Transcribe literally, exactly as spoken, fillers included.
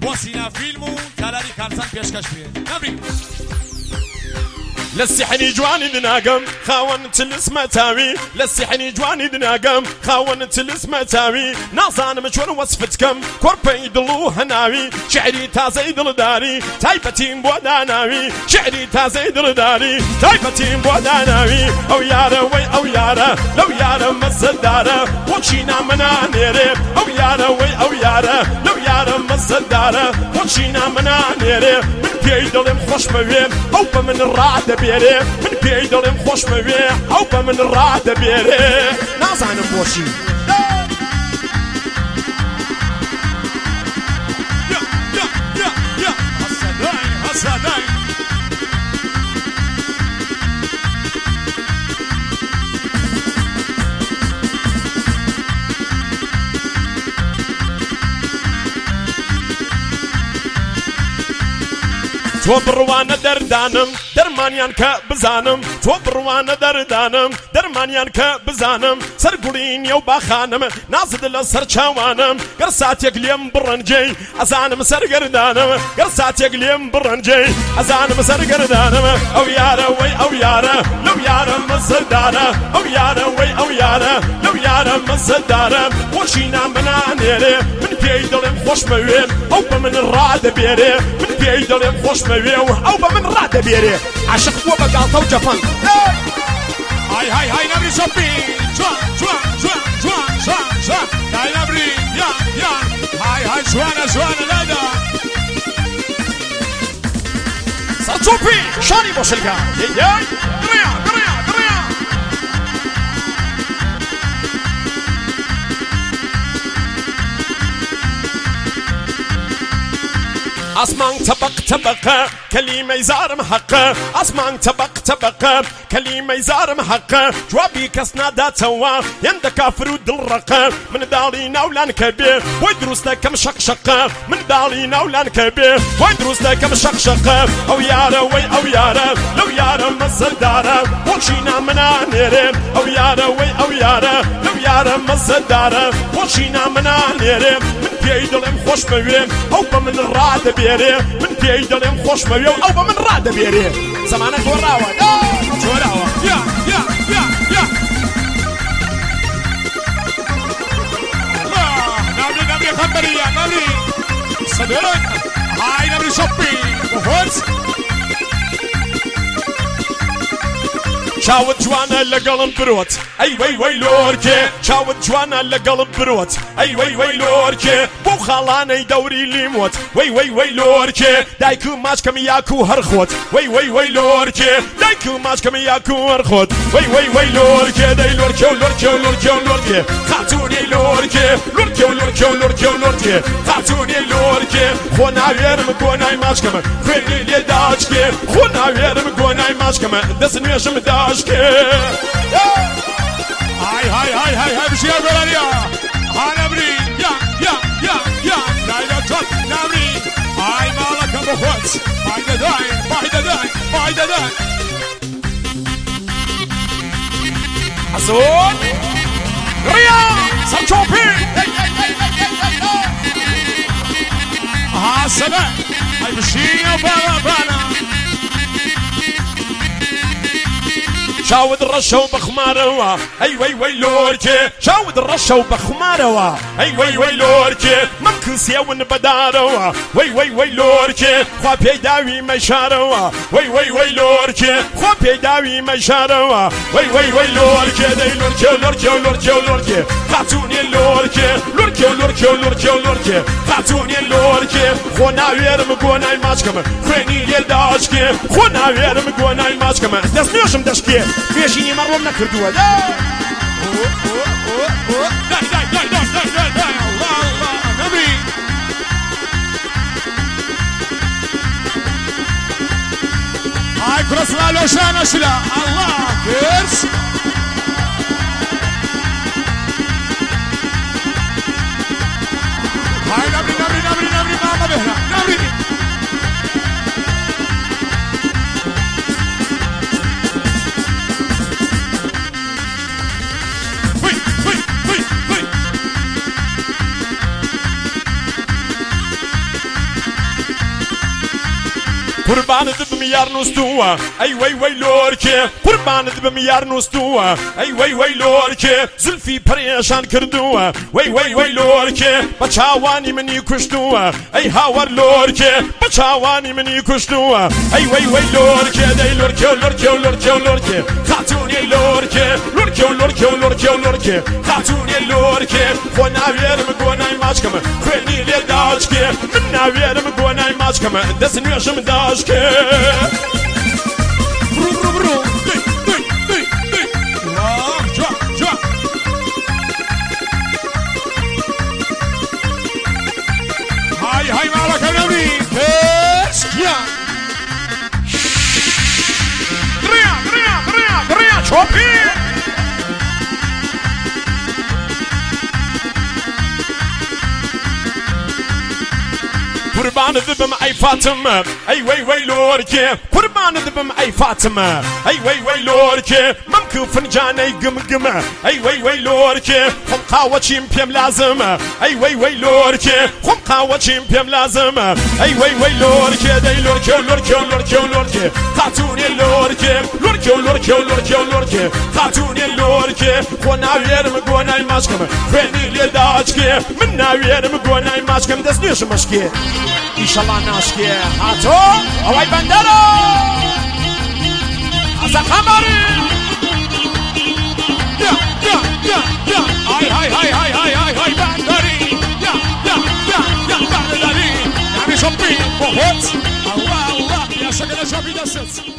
بۆ سینا فیلم و تالاری کارزان پێشکەش بێت نەبرین لسحني جواني دناقم خاون تلس متاوي لسحني جواني دناقم خاون تلس متاوي نازان مشون وصفتكم كوربي دلو هناوي شعري تازي دل داري تايبتين بوداناوي شعري تازي دل داري تايبتين بوداناوي او يارا وي او يارا لو يارا مزدارا وشينا منانيري او يارا وي او يارا لو يارا مزدارا وشينا منانيري من بيدلم خوش مويم او بمن الرعد بيري من بيدلم خوش مويم او بمن الرعد بيري نازانم بوشي يا يا يا يا هسا هسا تو بروانە دەردانم دەرمانیان کە بزانم تۆ بڕوانە دەردانم دەرمانیان کە بزانم سەرگوڵینیە و باخانم نازت لە سەر چاوانم گەر ساتێک لێم بڕەنجەی ئەزانم سەرگەردانم گەر ساتێک لێم بڕەنجەی ئەزانم سەرگەردانم ئەو یارە وەی ئەو یارە لەو یارە مەزەدارە ئەو یارە وەی ئەو یارە لەو یارە مەزەدارە خۆشینا منانێرێ من پێی دڵێم خۆش مەوێم ئەو بە من ڕادەبێرێ من پێی دڵێم خۆش مەوێ و ئەو بە من ڕادەبێرێ عاشق بووە بە گاڵتە و جەفەنگ هاي هاي هاي نبري شوبي جوان جوان جوان جوان جوان جوان هاي نبري يا يا هاي هاي جوانا جوانا لادا سەرچۆپی شانی بۆ شلگا یەی دڕیا دڕیا دڕیا أسمان طبق طبقة كلمة زارم حقه أسمان طبق طبقة كلمة زارم حقه جوابي كسنا دا توا يند كافر ودل رقه من دالي نولان كبير ويدروس كم شقشقه من دالي نولان كبير ويدروس كم شقشقه أو يارا وي أو يارا لو يارا مزدارة وشينا منانيري أو يارا وي أو يارا لو يارا مزدارة وشينا منانيري من بيدلم خوش مويم أو بمن الرعد بيري من بيدلم خوش مويم أو بمن الرعد بيري زمانك وراوة وراوة يا يا يا يا نبري نبري خبري يا نبري صدرك هاي نبري شوبي وفوز چاوت جوانە لەگەڵم برۆت ئەی وەی وەی لۆرکێ چاوت جوانە لەگەڵم برۆت ئەی وەی وەی لۆرکێ بۆ خاڵانەی دەوری لیمۆت وەی وەی وەی لۆرکێ دایک و ماچکەم یاک و هەرخۆت وەی وەی وەی لۆرکێ دایک و ماچکەم یاک و هەرخۆت وەی وەی وەی لۆرکێ دەی لۆرکێ و لۆرکێ و لۆرکێ و لۆرکێ خاتوونی لۆرکێ لۆرکێ و لۆرکێ و لۆرکێ و لۆرکێ خاتوونی لۆرکێ خۆ ناوێرم گۆنای ماچکەمە خوێنی لێ داچکێ خۆ ناوێرم گۆنای ماچکەمە دەست نوێژم داچکێ هاي هاي هاي هاي هاي بشي يا غرانيا هاي نبري يا يا يا يا لا لا تشوت نبري هاي مالك ابو خوت هاي داي هاي داي هاي داي حسون ريا سرچوپی ها سبع هاي بشي يا بابا بانا شاود الرشا وبخماروا اي وي وي لوركي شاود الرشا وبخماروا اي وي وي لوركي ممكسيا ونبداروا وي وي وي لوركي خوا بيداوي مشاروا وي وي وي لوركي خوا بيداوي مشاروا وي وي وي لوركي داي لوركي لوركي لوركي لوركي خاتوني لوركي لوركي لوركي لوركي لوركي خاتوني لوركي خو ناويرم گوناي ماچكم خويني لداشكي خو ناويرم گوناي ماچكم دسنيشم دشكي بيشيني مرلوم نكردوها داي داي داي داي داي داي داي الله الله نبي هاي كرسنا لوشان اشلا الله كرس هاي نبري نبري نبري نبري ماما بهنا نبري قربان دبم یار نوستووە ئەی وەی وەی لۆرکێ قوربان دبم یار نوستووە ئەی وەی وەی لۆرکێ زولفی پەرێشان کردووە وەی وەی وەی لۆرکێ بە چاوانی منی کوشتووە ئەی هاوەر لۆرکێ بە چاوانی منی کوشتووە ئەی وەی وەی لۆرکێ دەی لۆرکێ و لۆرکێ و لۆرکێ و لۆرکێ خاتوونی لۆرکێ لۆرکێ و لۆرکێ و لۆرکێ و لۆرکێ خاتوونی لۆرکێ خۆ ناوێرم گۆنای ماچکەمە خوێنی لێ داچکێ من ناوێرم گۆنای ماچکەمە دەست نوێژم داشکێ برو برو برو دی دی دی دی جا جا های های مالکە نەبری یا دریا دریا دریا دریا چۆپی قربان دبم ئەی فاتمە ئەی وەی وەی لۆرکێ قوربان دبم ئەی فاتمە ئەی وەی وەی لۆرکێ مەمکە فنجانەی گمگمە ئەی وەی وەی لۆرکێ خۆم قاوەچیم پێم لازمە ئەی وەی وەی لۆرکێ خۆم قاوەچیم پێم لازمە ئەی وەی وەی لۆرکێ دەی لۆرکێ و لۆرکێ و لۆرکێ و لۆرکێ خاتوونی لۆرکێ لۆرکێ و لۆرکێ و لۆرکێ و لۆرکێ خاتوونی لۆرکێ خۆ ناوێرم گۆنای ماچکەمە خوێنی لێ داچکێ من ناوێرم گۆنای ماچکەم دەست نوێژم مەشکێ ئیشەڵا ناشکێ هاتۆ ئەوەی بەندەرە ئەزە قەمەری یا یا یا یا های های های های های های های بەندەری یا یا یا یا بەندەری نامی شۆپی بۆ خۆت ئەڵڵا ئەڵڵا یاسەکە لە شۆپی دەستت